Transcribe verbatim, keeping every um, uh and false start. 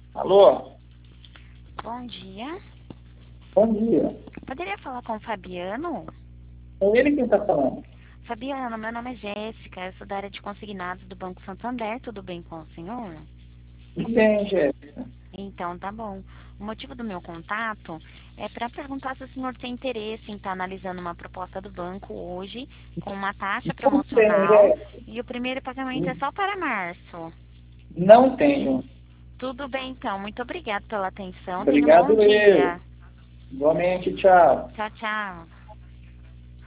Alô? Bom dia. Bom dia. Poderia falar com o Fabiano? É ele quem está falando. Fabiano, meu nome é Jéssica, eu sou da área de consignados do Banco Santander, tudo bem com o senhor? Tudo bem, Jéssica? Então, tá bom. O motivo do meu contato é para perguntar se o senhor tem interesse em estar analisando uma proposta do banco hoje com uma taxa Não tenho, promocional Jéssica. e o primeiro pagamento é só para março. Não tenho. Tudo bem, então. Muito obrigada pela atenção. Tenha um bom Obrigado eu. dia. Igualmente, tchau. Tchau, tchau.